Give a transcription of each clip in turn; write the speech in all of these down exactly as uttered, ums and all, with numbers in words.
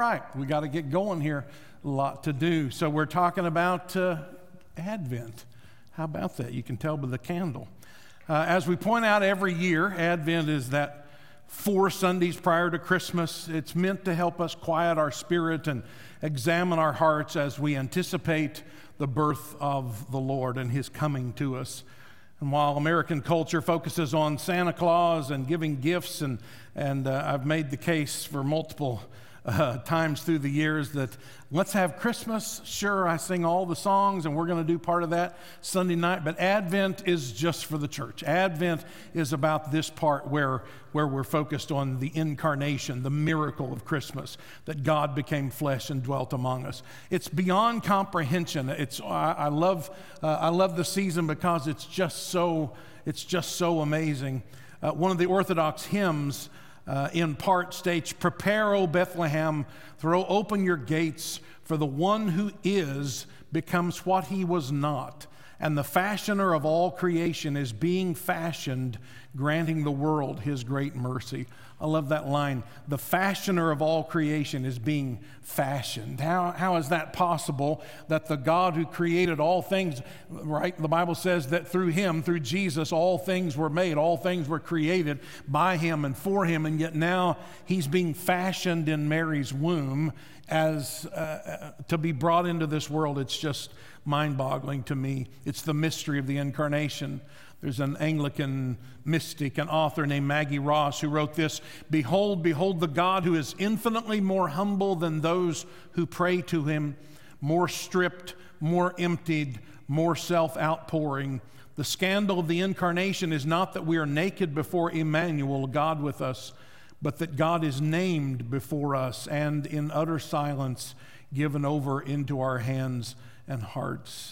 right, we got to get going here. A lot to do. So we're talking about uh, Advent. How about that? You can tell by the candle. Uh, as we point out every year, Advent is that four Sundays prior to Christmas. It's meant to help us quiet our spirit and examine our hearts as we anticipate the birth of the Lord and His coming to us. And while American culture focuses on Santa Claus and giving gifts, and, and uh, I've made the case for multiple uh, times through the years that let's have Christmas. Sure, I sing all the songs, and we're going to do part of that Sunday night, but Advent is just for the church. Advent is about this part where, where we're focused on the incarnation, the miracle of Christmas, that God became flesh and dwelt among us. It's beyond comprehension. It's I, I love uh, I love the season because it's just so it's just so amazing. Uh, one of the Orthodox hymns Uh, in part states, "Prepare, O Bethlehem, throw open your gates, for the one who is becomes what he was not, and the fashioner of all creation is being fashioned, granting the world his great mercy." I love that line. The fashioner of all creation is being fashioned. How, how is that possible? That the God who created all things, right? The Bible says that through Him, through Jesus, all things were made. All things were created by Him and for Him. And yet now He's being fashioned in Mary's womb as uh, to be brought into this world. It's just mind-boggling to me. It's the mystery of the incarnation. There's an Anglican mystic, an author named Maggie Ross, who wrote this: "Behold, behold the God who is infinitely more humble than those who pray to Him, more stripped, more emptied, more self-outpouring. The scandal of the incarnation is not that we are naked before Emmanuel, God with us, but that God is named before us and in utter silence given over into our hands and hearts."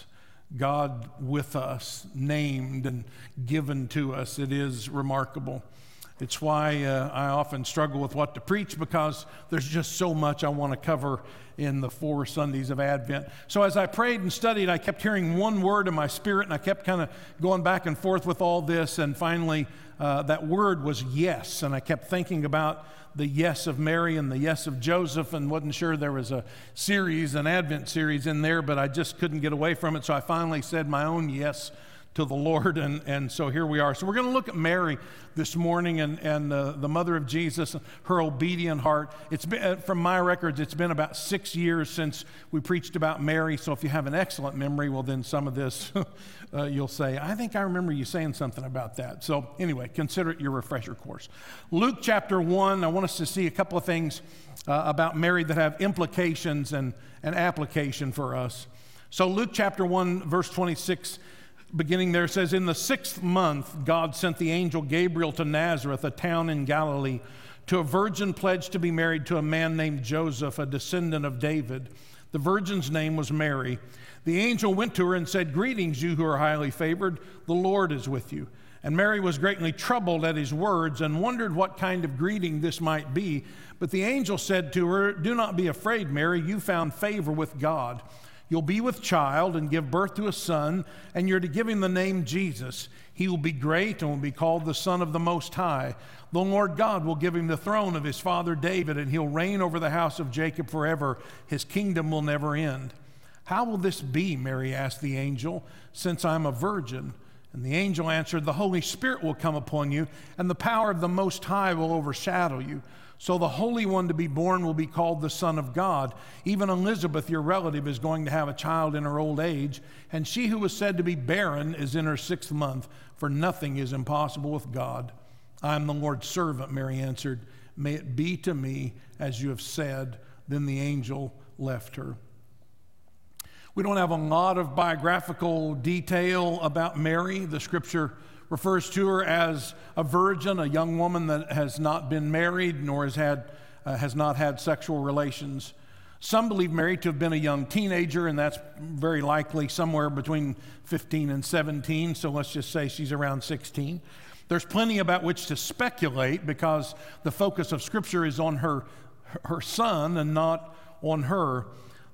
God with us, named and given to us. It is remarkable. It's why uh, I often struggle with what to preach, because there's just so much I want to cover in the four Sundays of Advent. So as I prayed and studied, I kept hearing one word in my spirit, and I kept kind of going back and forth with all this, and finally uh, that word was yes, and I kept thinking about the yes of Mary and the yes of Joseph, and wasn't sure there was a series, an Advent series in there, but I just couldn't get away from it, so I finally said my own yes to the Lord, and, and so here we are. So we're going to look at Mary this morning and, and uh, the mother of Jesus, her obedient heart. It's been, uh, from my records, it's been about six years since we preached about Mary, so if you have an excellent memory, well then some of this uh, you'll say, I think I remember you saying something about that. So anyway, consider it your refresher course. Luke chapter one, I want us to see a couple of things uh, about Mary that have implications and, and application for us. So Luke chapter one, verse twenty-six, beginning there, says, "In the sixth month, God sent the angel Gabriel to Nazareth, a town in Galilee, to a virgin pledged to be married to a man named Joseph, a descendant of David. The virgin's name was Mary. The angel went to her and said, 'Greetings, you who are highly favored. The Lord is with you.' And Mary was greatly troubled at his words and wondered what kind of greeting this might be. But the angel said to her, 'Do not be afraid, Mary. You found favor with God. You'll be with child and give birth to a son, and you're to give him the name Jesus. He will be great and will be called the Son of the Most High. The Lord God will give him the throne of his father David, and he'll reign over the house of Jacob forever. His kingdom will never end.' 'How will this be?' Mary asked the angel, 'since I'm a virgin?' And the angel answered, 'The Holy Spirit will come upon you, and the power of the Most High will overshadow you. So the Holy One to be born will be called the Son of God. Even Elizabeth, your relative, is going to have a child in her old age, and she who was said to be barren is in her sixth month, for nothing is impossible with God.' 'I am the Lord's servant,' Mary answered. 'May it be to me as you have said.' Then the angel left her." We don't have a lot of biographical detail about Mary. The scripture refers to her as a virgin, a young woman that has not been married nor has had uh, has not had sexual relations. Some believe Mary to have been a young teenager, and that's very likely somewhere between fifteen and seventeen, so let's just say she's around sixteen. There's plenty about which to speculate because the focus of Scripture is on her, her son and not on her.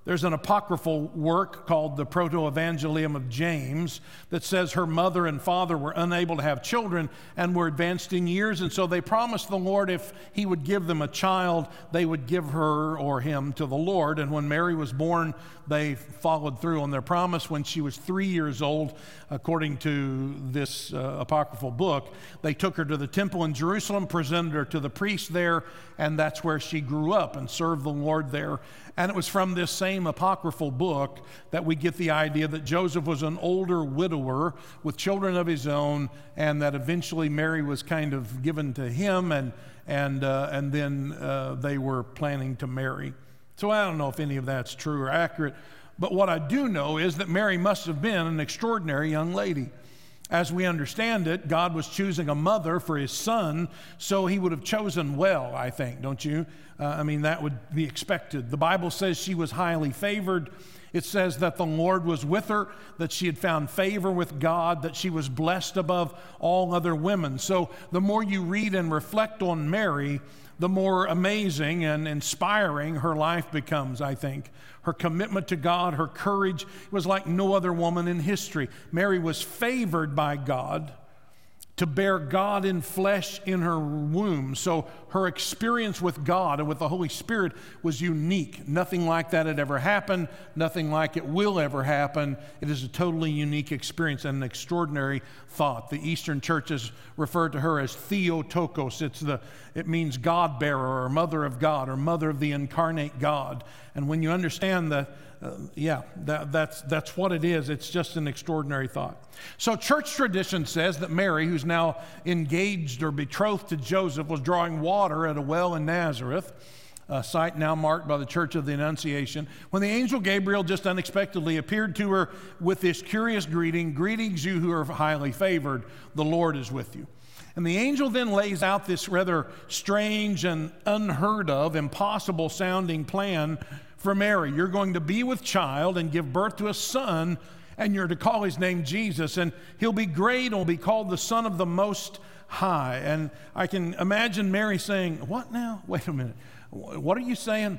There's an apocryphal work called the Proto-Evangelium of James that says her mother and father were unable to have children and were advanced in years, and so they promised the Lord if he would give them a child, they would give her or him to the Lord. And when Mary was born, they followed through on their promise. When she was three years old, according to this uh, apocryphal book, they took her to the temple in Jerusalem, presented her to the priest there, and that's where she grew up and served the Lord there. And it was from this same apocryphal book that we get the idea that Joseph was an older widower with children of his own, and that eventually Mary was kind of given to him, and and uh, and then uh, they were planning to marry. So I don't know if any of that's true or accurate, but what I do know is that Mary must have been an extraordinary young lady. As we understand it, God was choosing a mother for his son, so he would have chosen well, I think, don't you? Uh, I mean, that would be expected. The Bible says she was highly favored. It says that the Lord was with her, that she had found favor with God, that she was blessed above all other women. So the more you read and reflect on Mary, the more amazing and inspiring her life becomes, I think. Her commitment to God, her courage was like no other woman in history. Mary was favored by God to bear God in flesh in her womb. So her experience with God and with the Holy Spirit was unique. Nothing like that had ever happened. Nothing like it will ever happen. It is a totally unique experience and an extraordinary thought. The Eastern churches refer to her as Theotokos. It's the, it means God-bearer or mother of God or mother of the incarnate God. And when you understand that, Uh, yeah, that, that's, that's what it is. It's just an extraordinary thought. So church tradition says that Mary, who's now engaged or betrothed to Joseph, was drawing water at a well in Nazareth, a site now marked by the Church of the Annunciation, when the angel Gabriel just unexpectedly appeared to her with this curious greeting, "Greetings, you who are highly favored, the Lord is with you." And the angel then lays out this rather strange and unheard of, impossible sounding plan for Mary. You're going to be with child and give birth to a son, and you're to call his name Jesus, and he'll be great and will be called the Son of the Most High. And I can imagine Mary saying, "What now? Wait a minute. What are you saying?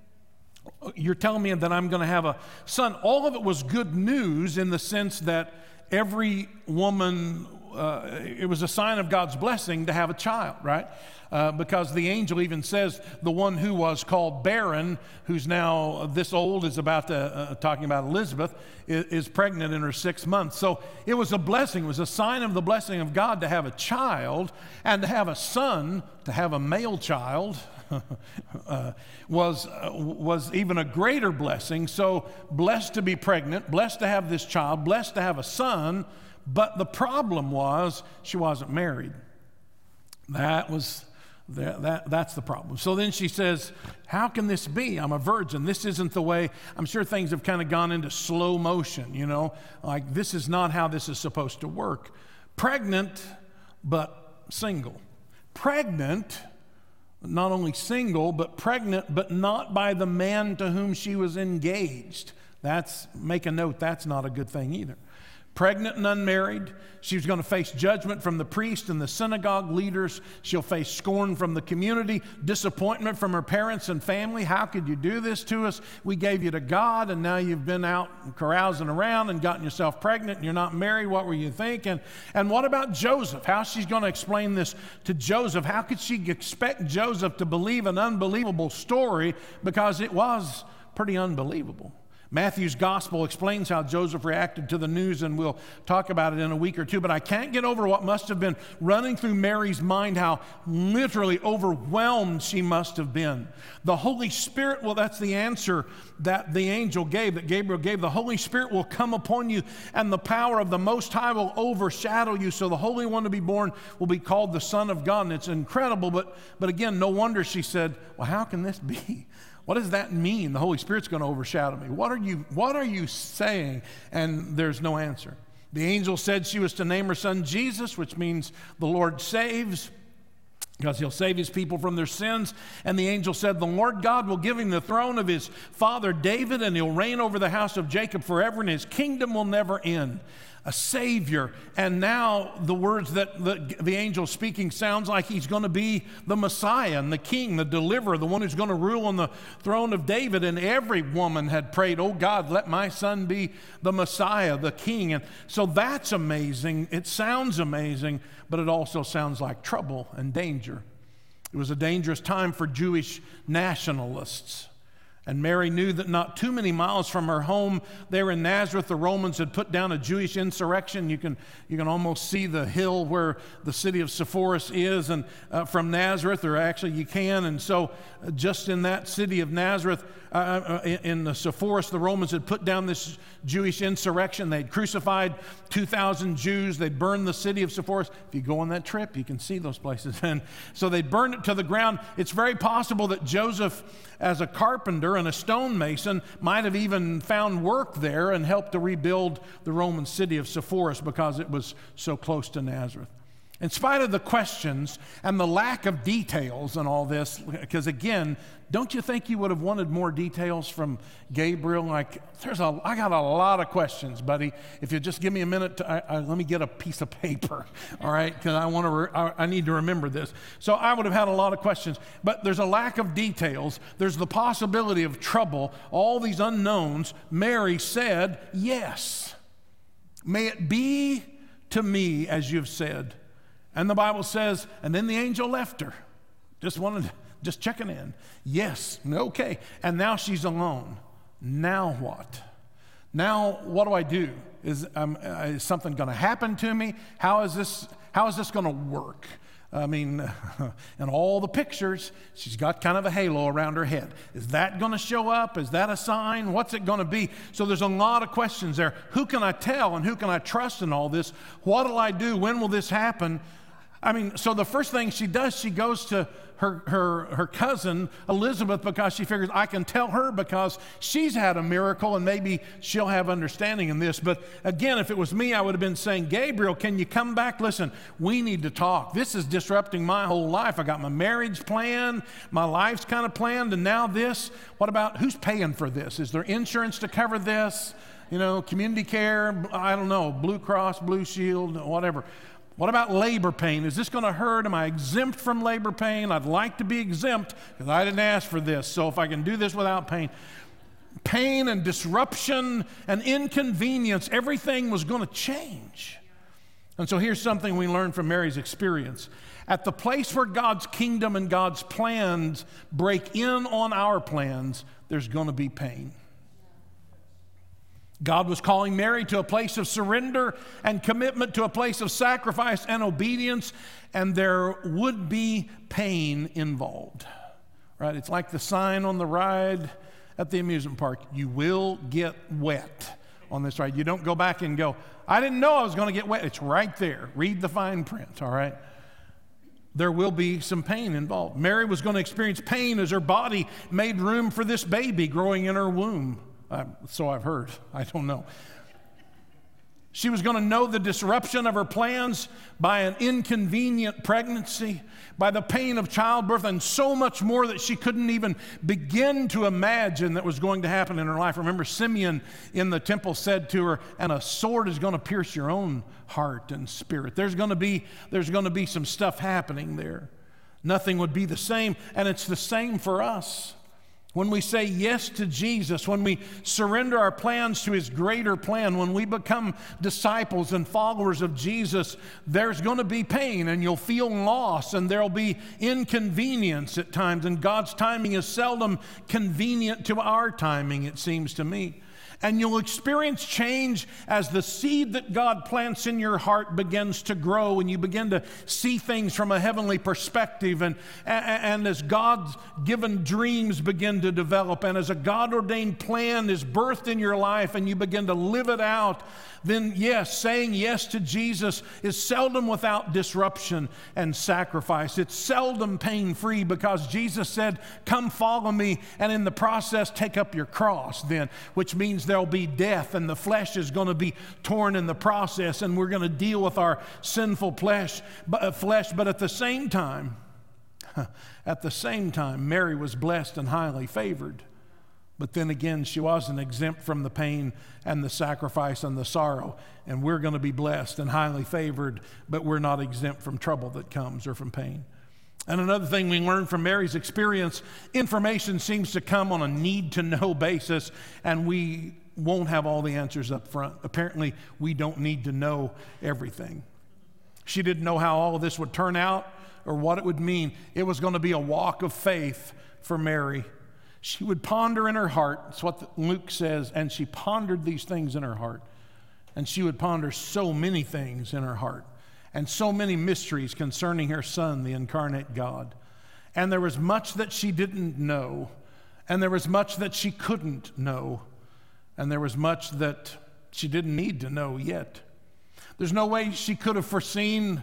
You're telling me that I'm going to have a son?" All of it was good news in the sense that every woman, uh, it was a sign of God's blessing to have a child, right? Uh, because the angel even says the one who was called barren, who's now this old, is about to, uh, talking about Elizabeth, is, is pregnant in her sixth month. So it was a blessing. It was a sign of the blessing of God to have a child, and to have a son, to have a male child, uh, was, uh, was even a greater blessing. So blessed to be pregnant, blessed to have this child, blessed to have a son, but the problem was she wasn't married. That was... That, that, that's the problem. So then she says, "How can this be? I'm a virgin. This isn't the way." I'm sure things have kind of gone into slow motion, you know, like this is not how this is supposed to work. Pregnant, but single. Pregnant, not only single, but pregnant, but not by the man to whom she was engaged. That's, make a note, that's not a good thing either. Pregnant and unmarried. She was going to face judgment from the priest and the synagogue leaders. She'll face scorn from the community, disappointment from her parents and family. "How could you do this to us? We gave you to God, and now you've been out carousing around and gotten yourself pregnant, and you're not married. What were you thinking?" And what about Joseph? How's she going to explain this to Joseph? How could she expect Joseph to believe an unbelievable story, because it was pretty unbelievable? Matthew's gospel explains how Joseph reacted to the news, and we'll talk about it in a week or two, but I can't get over what must have been running through Mary's mind, how literally overwhelmed she must have been. The Holy Spirit, well, that's the answer that the angel gave, that Gabriel gave. The Holy Spirit will come upon you, and the power of the Most High will overshadow you, so the Holy One to be born will be called the Son of God. And it's incredible, but, but again, no wonder she said, "Well, how can this be? What does that mean? The Holy Spirit's going to overshadow me. What are you, what are you saying?" And there's no answer. The angel said she was to name her son Jesus, which means the Lord saves, because he'll save his people from their sins. And the angel said, "The Lord God will give him the throne of his father David, and he'll reign over the house of Jacob forever, and his kingdom will never end." a Savior. And now the words that the, the angel speaking sounds like he's going to be the Messiah and the King, the deliverer, the one who's going to rule on the throne of David. And every woman had prayed, oh God, let my son be the Messiah, the King. And so that's amazing. It sounds amazing, but it also sounds like trouble and danger. It was a dangerous time for Jewish nationalists. And Mary knew that not too many miles from her home there in Nazareth, the Romans had put down a Jewish insurrection. You can, you can almost see the hill where the city of Sepphoris is and uh, from Nazareth, or actually you can. And so uh, just in that city of Nazareth, uh, uh, in the Sepphoris, the Romans had put down this Jewish insurrection. They'd crucified two thousand Jews. They'd burned the city of Sepphoris. If you go on that trip, you can see those places. And so they burned it to the ground. It's very possible that Joseph, as a carpenter and a stonemason, might have even found work there and helped to rebuild the Roman city of Sepphoris because it was so close to Nazareth. In spite of the questions and the lack of details and all this, because again, don't you think you would have wanted more details from Gabriel? Like, there's a, I got a lot of questions, buddy. If you just give me a minute, to, I, I, let me get a piece of paper, all right? Because I want to, re, I, I need to remember this. So I would have had a lot of questions, but there's a lack of details. There's the possibility of trouble, all these unknowns. Mary said, yes, may it be to me as you've said. And the Bible says, and then the angel left her. Just wanted, just checking in. Yes, okay. And now she's alone. Now what? Now what do I do? Is, um, is something going to happen to me? How is this, how is this going to work? I mean, in all the pictures, she's got kind of a halo around her head. Is that going to show up? Is that a sign? What's it going to be? So there's a lot of questions there. Who can I tell and who can I trust in all this? What'll I do? When will this happen? I mean, so the first thing she does, she goes to her, her, her cousin, Elizabeth, because she figures I can tell her because she's had a miracle and maybe she'll have understanding in this. But again, if it was me, I would have been saying, Gabriel, can you come back? Listen, we need to talk. This is disrupting my whole life. I got my marriage planned, my life's kind of planned, and now this. What about, who's paying for this? Is there insurance to cover this? You know, community care, I don't know, Blue Cross, Blue Shield, whatever. What about labor pain? Is this going to hurt? Am I exempt from labor pain? I'd like to be exempt because I didn't ask for this. So if I can do this without pain. Pain and disruption and inconvenience, everything was going to change. And so here's something we learned from Mary's experience. At the place where God's kingdom and God's plans break in on our plans, there's going to be pain. God was calling Mary to a place of surrender and commitment, to a place of sacrifice and obedience, and there would be pain involved, right? It's like the sign on the ride at the amusement park. You will get wet on this ride. You don't go back and go, I didn't know I was going to get wet. It's right there. Read the fine print, all right? There will be some pain involved. Mary was going to experience pain as her body made room for this baby growing in her womb. Uh, so I've heard. I don't know. She was going to know the disruption of her plans by an inconvenient pregnancy, by the pain of childbirth, and so much more that she couldn't even begin to imagine that was going to happen in her life. Remember, Simeon in the temple said to her, and a sword is going to pierce your own heart and spirit. There's going to be, there's going to be some stuff happening there. Nothing would be the same, and it's the same for us. When we say yes to Jesus, when we surrender our plans to His greater plan, when we become disciples and followers of Jesus, there's going to be pain and you'll feel loss and there'll be inconvenience at times. And God's timing is seldom convenient to our timing, it seems to me. And you'll experience change as the seed that God plants in your heart begins to grow and you begin to see things from a heavenly perspective, and, and as God's given dreams begin to develop, and as a God-ordained plan is birthed in your life and you begin to live it out, then yes, saying yes to Jesus is seldom without disruption and sacrifice. It's seldom pain-free because Jesus said, come follow me, and in the process take up your cross then, which means there'll be death and the flesh is going to be torn in the process, and we're going to deal with our sinful flesh, flesh. But at the same time, at the same time, Mary was blessed and highly favored. But then again, she wasn't exempt from the pain and the sacrifice and the sorrow. And we're going to be blessed and highly favored, but we're not exempt from trouble that comes or from pain. And another thing we learned from Mary's experience, information seems to come on a need-to-know basis, and we won't have all the answers up front. Apparently, we don't need to know everything. She didn't know how all of this would turn out or what it would mean. It was going to be a walk of faith for Mary. She would ponder in her heart, that's what Luke says, and she pondered these things in her heart. And she would ponder so many things in her heart and so many mysteries concerning her Son, the incarnate God. And there was much that she didn't know, and there was much that she couldn't know, and there was much that she didn't need to know yet. There's no way she could have foreseen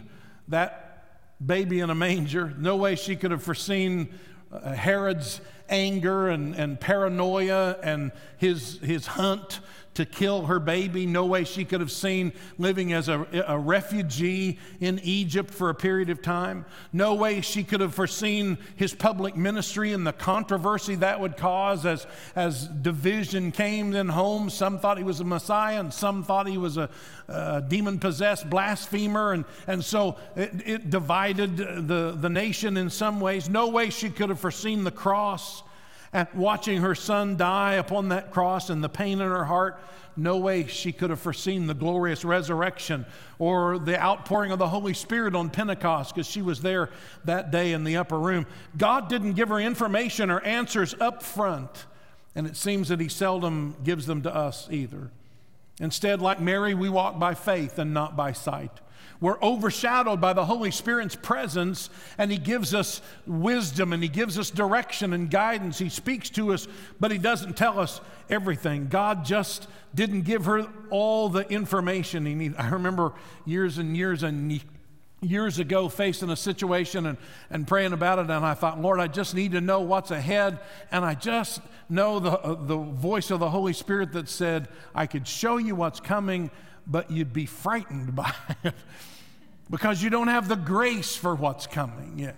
that baby in a manger. No way she could have foreseen uh, Herod's anger and, and paranoia and his, his hunt to kill her baby. No way she could have seen living as a, a refugee in Egypt for a period of time. No way she could have foreseen his public ministry and the controversy that would cause as, as division came in homes. Some thought he was a Messiah and some thought he was a, a demon-possessed blasphemer. And, and so it, it divided the, the nation in some ways. No way she could have foreseen the cross and watching her Son die upon that cross and the pain in her heart. No way she could have foreseen the glorious resurrection or the outpouring of the Holy Spirit on Pentecost, because she was there that day in the upper room. God didn't give her information or answers up front, and it seems that he seldom gives them to us either. Instead, like Mary, we walk by faith and not by sight. We're overshadowed by the Holy Spirit's presence, and he gives us wisdom and he gives us direction and guidance. He speaks to us, but he doesn't tell us everything. God just didn't give her all the information he needed. I remember years and years and years ago facing a situation and, and praying about it, and I thought, Lord, I just need to know what's ahead. And I just know the, uh, the voice of the Holy Spirit that said, I could show you what's coming, but you'd be frightened by it because you don't have the grace for what's coming yet.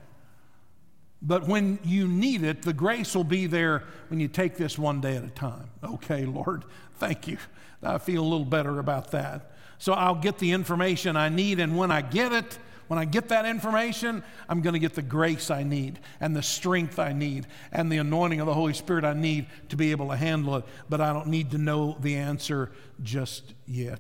But when you need it, the grace will be there when you take this one day at a time. Okay, Lord, thank you. I feel a little better about that. So I'll get the information I need, and when I get it, when I get that information, I'm going to get the grace I need and the strength I need and the anointing of the Holy Spirit I need to be able to handle it. But I don't need to know the answer just yet.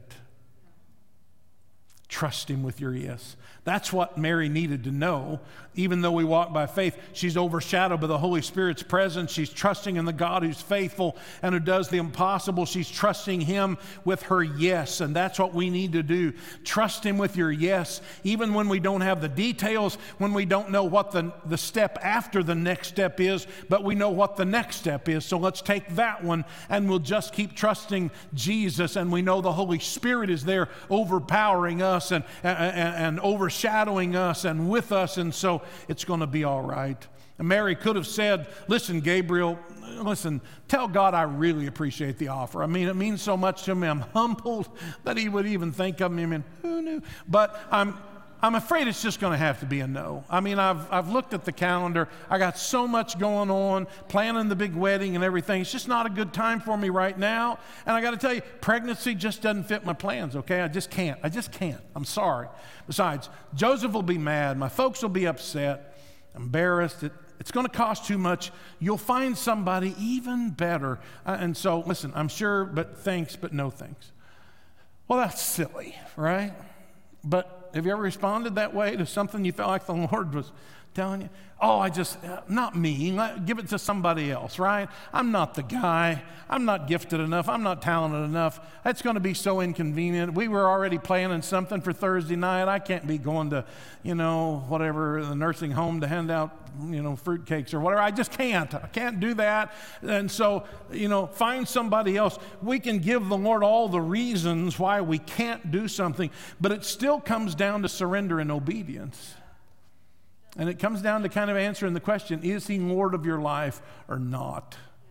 Trust him with your yes. That's what Mary needed to know. Even though we walk by faith, she's overshadowed by the Holy Spirit's presence. She's trusting in the God who's faithful and who does the impossible. She's trusting him with her yes, and that's what we need to do. Trust him with your yes, even when we don't have the details, when we don't know what the, the step after the next step is, but we know what the next step is. So let's take that one, and we'll just keep trusting Jesus, and we know the Holy Spirit is there overpowering us and, and, and overshadowing us and with us, and so it's going to be all right. And Mary could have said, listen, Gabriel, listen, tell God I really appreciate the offer. I mean, it means so much to me. I'm humbled that he would even think of me. I mean, who knew? But I'm I'm afraid it's just going to have to be a no. I mean, I've I've looked at the calendar. I got so much going on, planning the big wedding and everything. It's just not a good time for me right now. And I got to tell you, pregnancy just doesn't fit my plans, okay? I just can't. I just can't. I'm sorry. Besides, Joseph will be mad. My folks will be upset, embarrassed. It, it's going to cost too much. You'll find somebody even better. Uh, and so, listen, I'm sure, but thanks, but no thanks. Well, that's silly, right? But have you ever responded that way to something you felt like the Lord was telling you? Oh, I just, uh, not me. Give it to somebody else, right? I'm not the guy. I'm not gifted enough. I'm not talented enough. That's going to be so inconvenient. We were already planning something for Thursday night. I can't be going to, you know, whatever, the nursing home to hand out, you know, fruitcakes or whatever. I just can't. I can't do that. And so, you know, find somebody else. We can give the Lord all the reasons why we can't do something, but it still comes down to surrender and obedience. And it comes down to kind of answering the question, is he Lord of your life or not?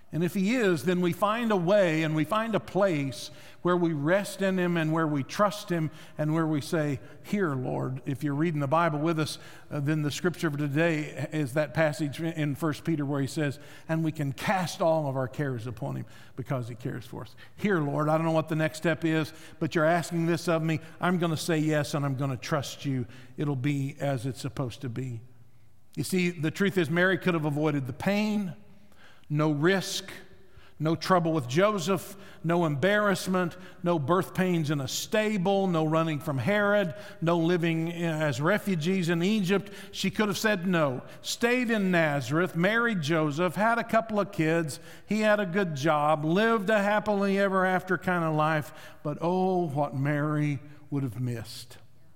And if he is, then we find a way and we find a place where we rest in him and where we trust him and where we say, here, Lord. If you're reading the Bible with us, uh, then the scripture for today is that passage in First Peter where he says, and we can cast all of our cares upon him because he cares for us. Here, Lord, I don't know what the next step is, but you're asking this of me. I'm going to say yes, and I'm going to trust you. It'll be as it's supposed to be. You see, the truth is Mary could have avoided the pain, no risk, no trouble with Joseph, no embarrassment, no birth pains in a stable, no running from Herod, no living as refugees in Egypt. She could have said no, stayed in Nazareth, married Joseph, had a couple of kids, he had a good job, lived a happily ever after kind of life. But oh, what Mary would have missed.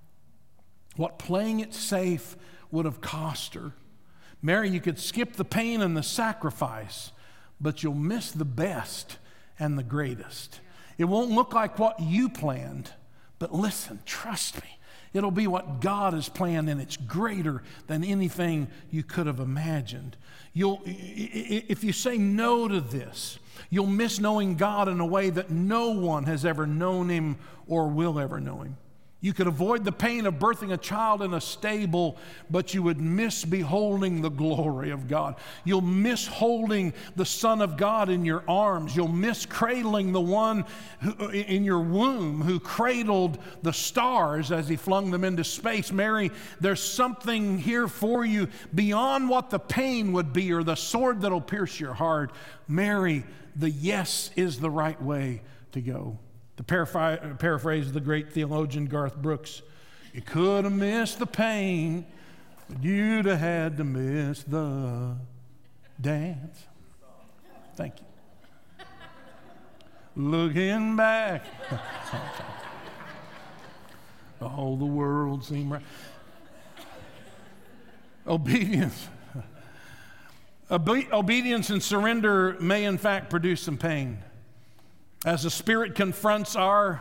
What playing it safe would have cost her. Mary, you could skip the pain and the sacrifice, but you'll miss the best and the greatest. It won't look like what you planned, but listen, trust me, it'll be what God has planned, and it's greater than anything you could have imagined. You'll, if you say no to this, you'll miss knowing God in a way that no one has ever known him or will ever know him. You could avoid the pain of birthing a child in a stable, but you would miss beholding the glory of God. You'll miss holding the Son of God in your arms. You'll miss cradling the one who, in your womb who cradled the stars as he flung them into space. Mary, there's something here for you beyond what the pain would be or the sword that'll pierce your heart. Mary, the yes is the right way to go. To paraphr- paraphrase the great theologian Garth Brooks, you could have missed the pain, but you'd have had to miss the dance. Thank you. Looking back, all the world seemed right. Obedience. Obe- obedience and surrender may in fact produce some pain. As the Spirit confronts our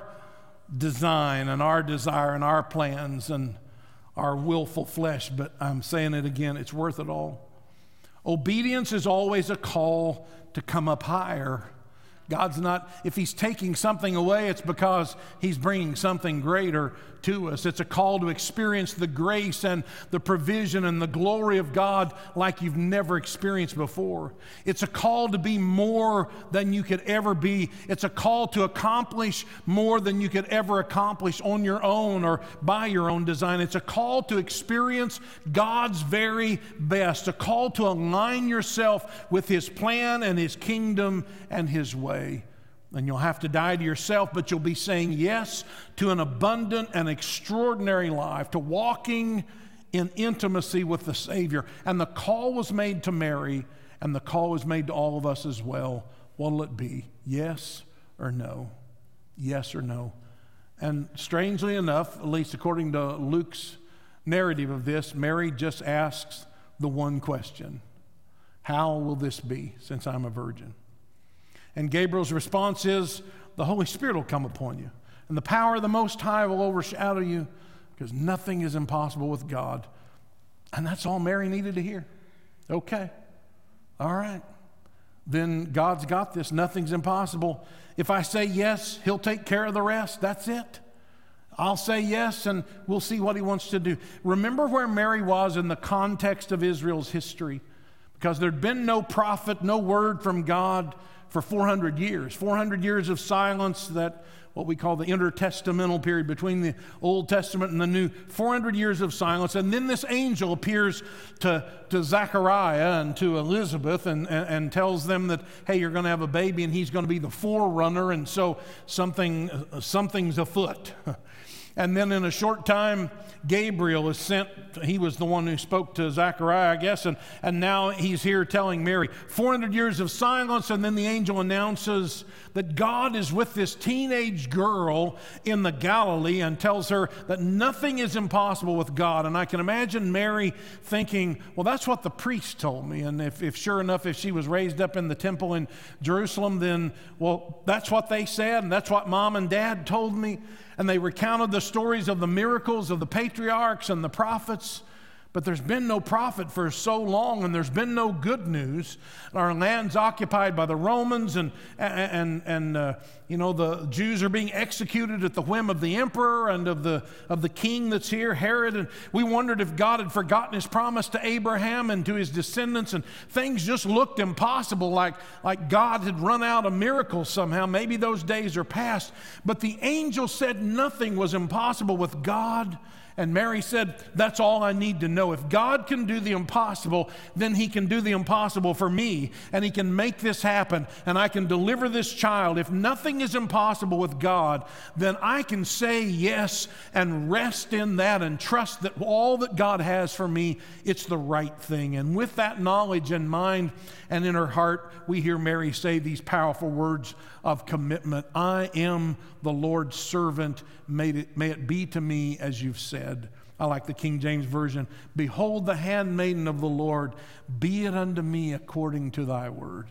design and our desire and our plans and our willful flesh, but I'm saying it again, it's worth it all. Obedience is always a call to come up higher. God's not, if he's taking something away, it's because he's bringing something greater to us. It's a call to experience the grace and the provision and the glory of God like you've never experienced before. It's a call to be more than you could ever be. It's a call to accomplish more than you could ever accomplish on your own or by your own design. It's a call to experience God's very best, a call to align yourself with his plan and his kingdom and his way. And you'll have to die to yourself, but you'll be saying yes to an abundant and extraordinary life, to walking in intimacy with the Savior. And the call was made to Mary, and the call was made to all of us as well. What'll it be? Yes or no? Yes or no? And strangely enough, at least according to Luke's narrative of this, Mary just asks the one question: how will this be since I'm a virgin? And Gabriel's response is, the Holy Spirit will come upon you, and the power of the Most High will overshadow you, because nothing is impossible with God. And that's all Mary needed to hear. Okay, all right. Then God's got this. Nothing's impossible. If I say yes, he'll take care of the rest. That's it. I'll say yes, and we'll see what he wants to do. Remember where Mary was in the context of Israel's history, because there'd been no prophet, no word from God for four hundred years. four hundred years of silence, that what we call the intertestamental period between the Old Testament and the New. four hundred years of silence. And then this angel appears to, to Zechariah and to Elizabeth and, and, and tells them that, hey, you're going to have a baby and he's going to be the forerunner, and so something something's afoot. And then in a short time, Gabriel is sent. He was the one who spoke to Zechariah, I guess, and, and now he's here telling Mary. four hundred years of silence, and then the angel announces that God is with this teenage girl in the Galilee and tells her that nothing is impossible with God. And I can imagine Mary thinking, well, that's what the priest told me. And if, if sure enough, if she was raised up in the temple in Jerusalem, then, well, that's what they said, and that's what mom and dad told me. And they recounted the stories of the miracles of the patriarchs and the prophets. But there's been no prophet for so long, and there's been no good news. Our land's occupied by the Romans, and, and, and uh, you know, the Jews are being executed at the whim of the emperor and of the, of the king that's here, Herod. And we wondered if God had forgotten his promise to Abraham and to his descendants, and things just looked impossible, like, like God had run out of miracles somehow. Maybe those days are past. But the angel said nothing was impossible with God. And Mary said, that's all I need to know. If God can do the impossible, then he can do the impossible for me, and he can make this happen, and I can deliver this child. If nothing is impossible with God, then I can say yes and rest in that and trust that all that God has for me, it's the right thing. And with that knowledge in mind and in her heart, we hear Mary say these powerful words of commitment. I am the Lord's servant. May it, may it be to me as you've said. I like the King James Version. Behold the handmaiden of the Lord. Be it unto me according to thy word.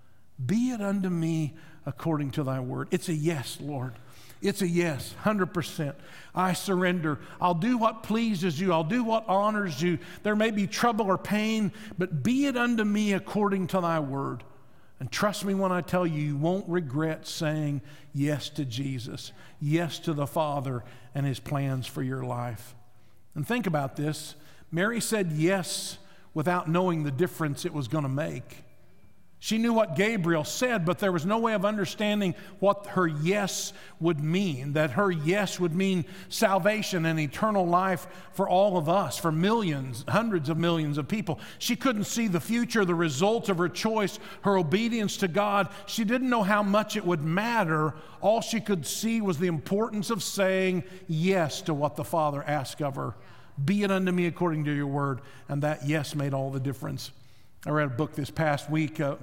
Be it unto me according to thy word. It's a yes, Lord. It's a yes, one hundred percent. I surrender. I'll do what pleases you. I'll do what honors you. There may be trouble or pain, but be it unto me according to thy word. And trust me when I tell you, you won't regret saying yes to Jesus, yes to the Father and his plans for your life. And think about this. Mary said yes without knowing the difference it was going to make. She knew what Gabriel said, but there was no way of understanding what her yes would mean, that her yes would mean salvation and eternal life for all of us, for millions, hundreds of millions of people. She couldn't see the future, the result of her choice, her obedience to God. She didn't know how much it would matter. All she could see was the importance of saying yes to what the Father asked of her. Be it unto me according to your word. And that yes made all the difference. I read a book this past week, uh,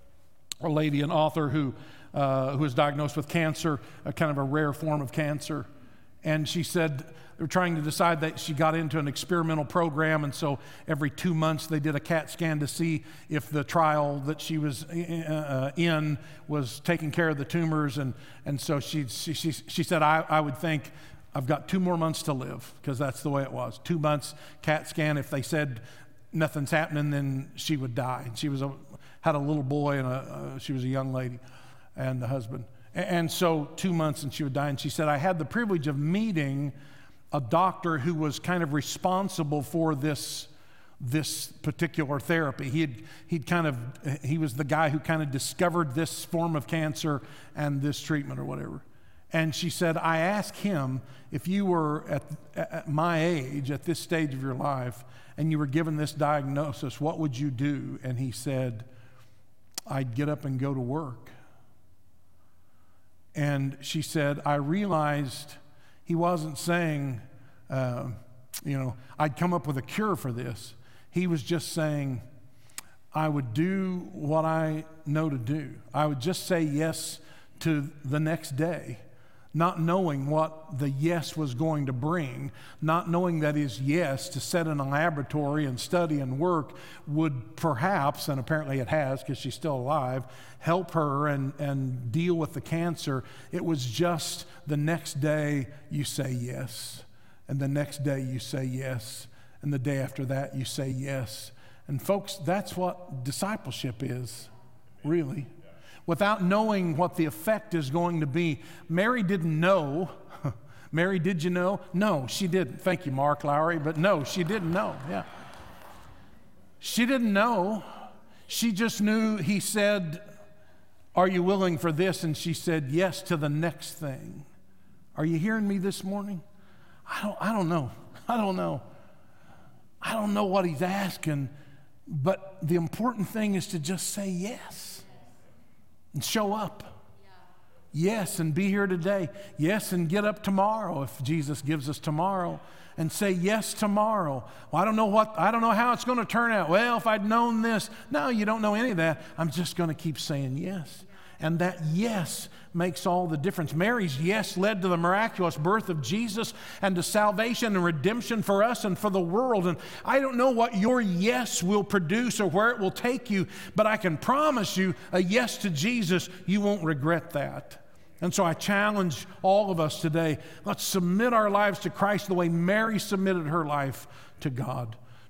a lady, an author who, uh, who was diagnosed with cancer, a kind of a rare form of cancer. And she said they were trying to decide that she got into an experimental program, and so every two months they did a CAT scan to see if the trial that she was uh, in was taking care of the tumors. And, and so she, she, she, she said, I, I would think I've got two more months to live, because that's the way it was. Two months CAT scan. If they said nothing's happening, then she would die. And she was a, had a little boy, and a, uh, she was a young lady, and the husband. And, and so two months and she would die. And she said, I had the privilege of meeting a doctor who was kind of responsible for this, this particular therapy. He had, he'd kind of, he was the guy who kind of discovered this form of cancer and this treatment or whatever. And she said, I asked him, if you were at, at my age, at this stage of your life, and you were given this diagnosis, what would you do? And he said, I'd get up and go to work. And she said, I realized he wasn't saying, uh, you know, I'd come up with a cure for this. He was just saying, I would do what I know to do. I would just say yes to the next day, not knowing what the yes was going to bring, not knowing that his yes to sit in a laboratory and study and work would perhaps, and apparently it has because she's still alive, help her and, and deal with the cancer. It was just the next day you say yes, and the next day you say yes, and the day after that you say yes. And folks, that's what discipleship is, really. Without knowing what the effect is going to be. Mary didn't know. Mary, did you know? No, she didn't. Thank you, Mark Lowry, but no, she didn't know. Yeah. She didn't know. She just knew he said, are you willing for this? And she said yes to the next thing. Are you hearing me this morning? I don't, I don't know. I don't know. I don't know what he's asking, but the important thing is to just say yes. And show up. Yeah. Yes, and be here today. Yes, and get up tomorrow if Jesus gives us tomorrow. And say yes tomorrow. Well, I don't know what, I don't know how it's going to turn out. Well, if I'd known this. No, you don't know any of that. I'm just going to keep saying yes. And that yes makes all the difference. Mary's yes led to the miraculous birth of Jesus and to salvation and redemption for us and for the world. And I don't know what your yes will produce or where it will take you, but I can promise you a yes to Jesus, you won't regret that. And so I challenge all of us today, let's submit our lives to Christ the way Mary submitted her life to God.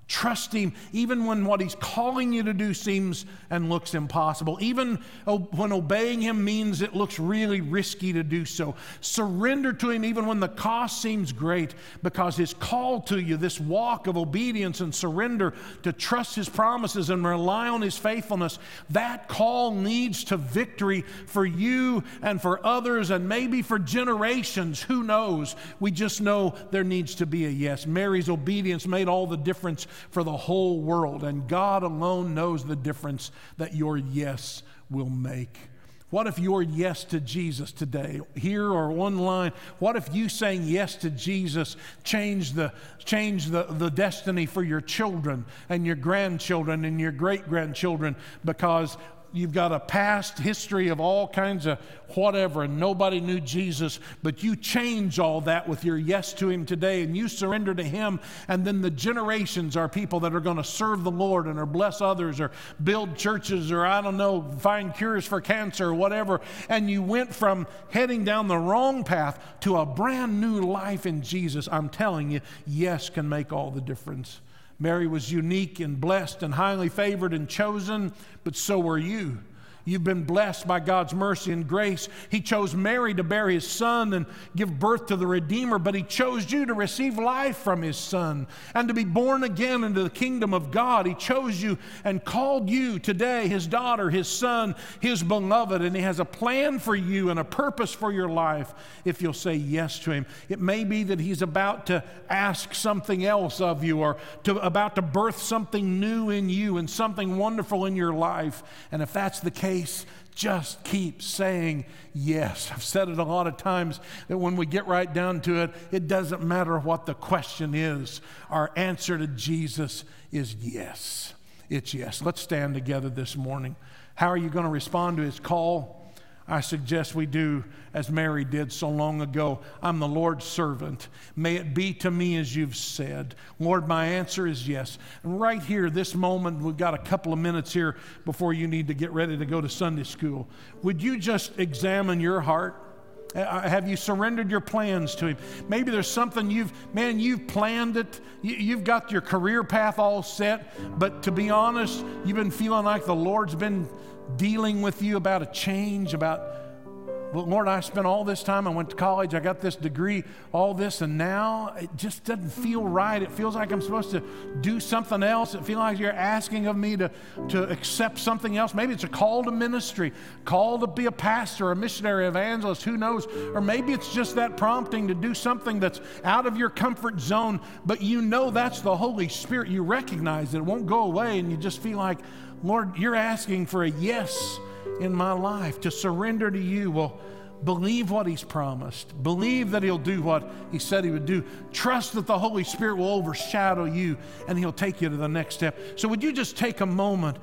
Trust Him even when what He's calling you to do seems and looks impossible. Even when obeying Him means it looks really risky to do so. Surrender to Him even when the cost seems great, because His call to you, this walk of obedience and surrender to trust His promises and rely on His faithfulness, that call leads to victory for you and for others and maybe for generations. Who knows? We just know there needs to be a yes. Mary's obedience made all the difference for the whole world, and God alone knows the difference that your yes will make. What if your yes to Jesus today, here or online, what if you saying yes to Jesus changed the, changed the, the destiny for your children and your grandchildren and your great-grandchildren, because you've got a past history of all kinds of whatever, and nobody knew Jesus, but you change all that with your yes to Him today, and you surrender to Him, and then the generations are people that are going to serve the Lord and or bless others or build churches or, I don't know, find cures for cancer or whatever, and you went from heading down the wrong path to a brand new life in Jesus. I'm telling you, yes can make all the difference. Mary was unique and blessed and highly favored and chosen, but so were you. You've been blessed by God's mercy and grace. He chose Mary to bear His Son and give birth to the Redeemer, but He chose you to receive life from His Son and to be born again into the kingdom of God. He chose you and called you today His daughter, His son, His beloved, and He has a plan for you and a purpose for your life if you'll say yes to Him. It may be that He's about to ask something else of you, or to, about to birth something new in you and something wonderful in your life, and if that's the case, just keep saying yes. I've said it a lot of times that when we get right down to it, it doesn't matter what the question is. Our answer to Jesus is yes. It's yes. Let's stand together this morning. How are you going to respond to His call? I suggest we do as Mary did so long ago. I'm the Lord's servant. May it be to me as you've said. Lord, my answer is yes. And right here, this moment, we've got a couple of minutes here before you need to get ready to go to Sunday school. Would you just examine your heart? Have you surrendered your plans to Him? Maybe there's something you've, man, you've planned it. You've got your career path all set, but to be honest, you've been feeling like the Lord's been dealing with you about a change, about, well, Lord, I spent all this time, I went to college, I got this degree, all this, and now it just doesn't feel right. It feels like I'm supposed to do something else. It feels like you're asking of me to, to accept something else. Maybe it's a call to ministry, call to be a pastor, a missionary, evangelist, who knows? Or maybe it's just that prompting to do something that's out of your comfort zone, but you know that's the Holy Spirit. You recognize that it won't go away, and you just feel like, Lord, you're asking for a yes in my life, to surrender to you. Well, believe what He's promised. Believe that He'll do what He said He would do. Trust that the Holy Spirit will overshadow you and He'll take you to the next step. So would you just take a moment,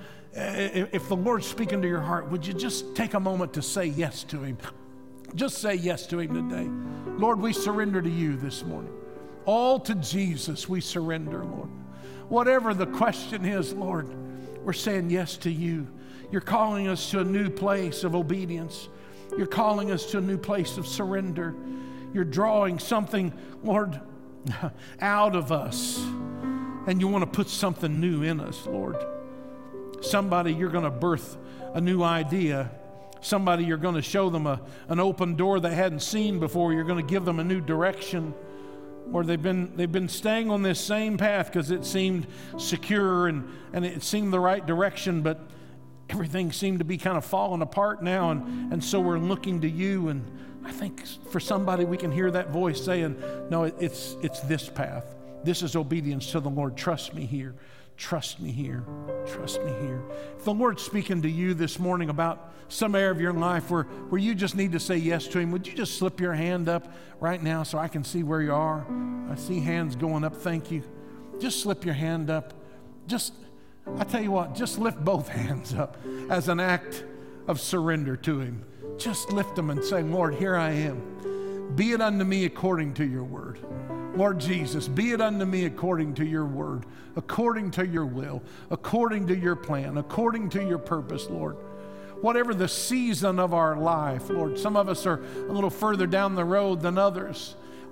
if the Lord's speaking to your heart, would you just take a moment to say yes to Him? Just say yes to Him today. Lord, we surrender to you this morning. All to Jesus we surrender, Lord. Whatever the question is, Lord, we're saying yes to you. You're calling us to a new place of obedience. You're calling us to a new place of surrender. You're drawing something, Lord, out of us. And you want to put something new in us, Lord. Somebody, you're going to birth a new idea. Somebody, you're going to show them a, an open door they hadn't seen before. You're going to give them a new direction. Or they've been they've been staying on this same path because it seemed secure and, and it seemed the right direction, but everything seemed to be kind of falling apart now, and, and so we're looking to you. And I think for somebody we can hear that voice saying, no, it, it's it's this path. This is obedience to the Lord. Trust me here. Trust me here. Trust me here. If the Lord's speaking to you this morning about some area of your life where, where you just need to say yes to Him, would you just slip your hand up right now so I can see where you are? I see hands going up. Thank you. Just slip your hand up. Just, I tell you what, just lift both hands up as an act of surrender to Him. Just lift them and say, Lord, here I am. Be it unto me according to your word. Lord Jesus, be it unto me according to your word, according to your will, according to your plan, according to your purpose, Lord. Whatever the season of our life, Lord, some of us are a little further down the road than others.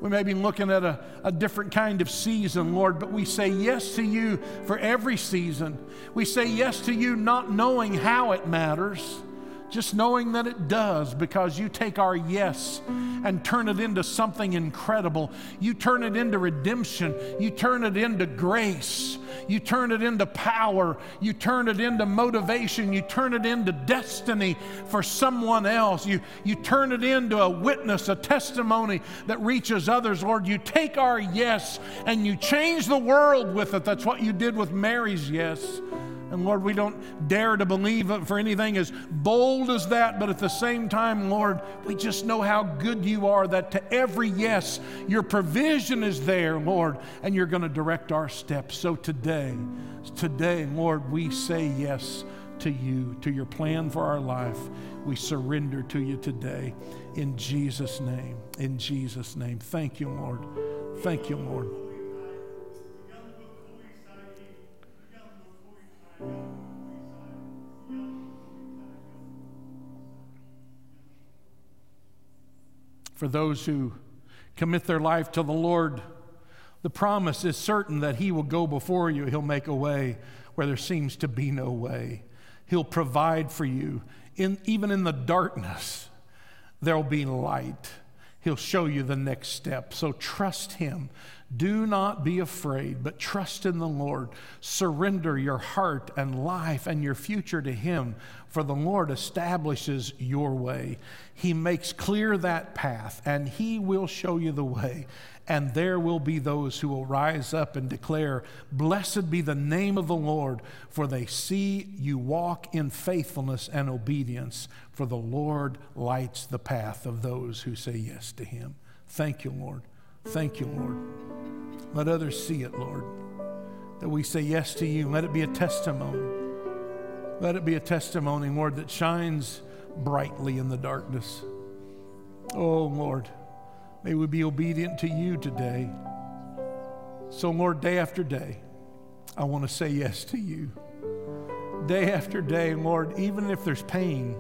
we may be looking at a, a different kind of season, Lord, but we say yes to you for every season. We say yes to you not knowing how it matters, just knowing that it does, because you take our yes and turn it into something incredible. You turn it into redemption. You turn it into grace. You turn it into power. You turn it into motivation. You turn it into destiny for someone else. You, you turn it into a witness, a testimony that reaches others. Lord, you take our yes and you change the world with it. That's what you did with Mary's yes. And Lord, we don't dare to believe it for anything as bold as that, but at the same time, Lord, we just know how good you are, that to every yes, your provision is there, Lord, and you're going to direct our steps. So today, today, Lord, we say yes to you, to your plan for our life. We surrender to you today in Jesus' name, in Jesus' name. Thank you, Lord. Thank you, Lord. For those who commit their life to the Lord, the promise is certain that He will go before you. He'll make a way where there seems to be no way. He'll provide for you. In, even in the darkness, there'll be light. He'll show you the next step. So trust Him. Do not be afraid, but trust in the Lord. Surrender your heart and life and your future to Him, for the Lord establishes your way. He makes clear that path, and He will show you the way. And there will be those who will rise up and declare, "Blessed be the name of the Lord, for they see you walk in faithfulness and obedience, for the Lord lights the path of those who say yes to Him." Thank you, Lord. Thank you, Lord. Let others see it, Lord, that we say yes to you. Let it be a testimony. Let it be a testimony, Lord, that shines brightly in the darkness. Oh, Lord, may we be obedient to you today. So, Lord, day after day, I want to say yes to you. Day after day, Lord, even if there's pain,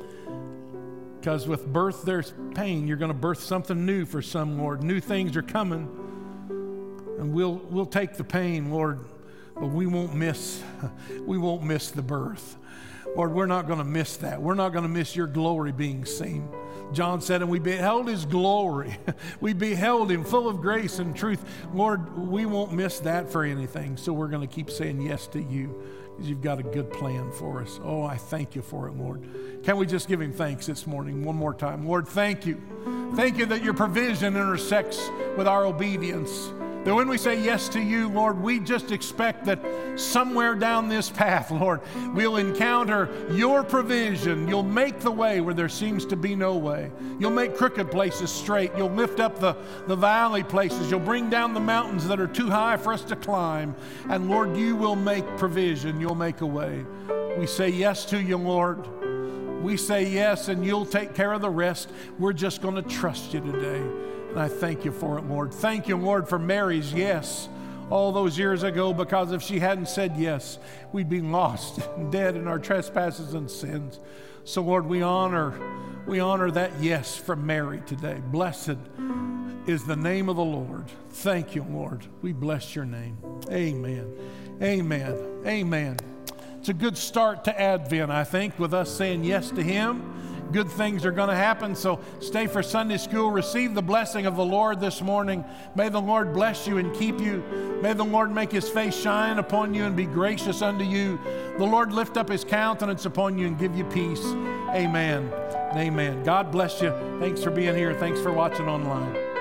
because with birth there's pain. You're going to birth something new for some, Lord. New things are coming, and we'll we'll take the pain, Lord, but we won't miss we won't miss the birth. Lord, we're not going to miss that. We're not going to miss your glory being seen. John said, and we beheld His glory. We beheld Him full of grace and truth. Lord, we won't miss that for anything. So we're going to keep saying yes to you, because you've got a good plan for us. Oh, I thank you for it, Lord. Can we just give Him thanks this morning one more time? Lord, thank you. Thank you that your provision intersects with our obedience. That when we say yes to you, Lord, we just expect that somewhere down this path, Lord, we'll encounter your provision. You'll make the way where there seems to be no way. You'll make crooked places straight. You'll lift up the, the valley places. You'll bring down the mountains that are too high for us to climb. And Lord, you will make provision. You'll make a way. We say yes to you, Lord. We say yes, and you'll take care of the rest. We're just going to trust you today. And I thank you for it, Lord. Thank you, Lord, for Mary's yes all those years ago, because if she hadn't said yes, we'd be lost and dead in our trespasses and sins. So, Lord, we honor, we honor that yes from Mary today. Blessed is the name of the Lord. Thank you, Lord. We bless your name. Amen. Amen. Amen. It's a good start to Advent, I think, with us saying yes to Him. Good things are going to happen, so stay for Sunday school. Receive the blessing of the Lord this morning. May the Lord bless you and keep you. May the Lord make His face shine upon you and be gracious unto you. The Lord lift up His countenance upon you and give you peace. Amen. Amen. God bless you. Thanks for being here. Thanks for watching online.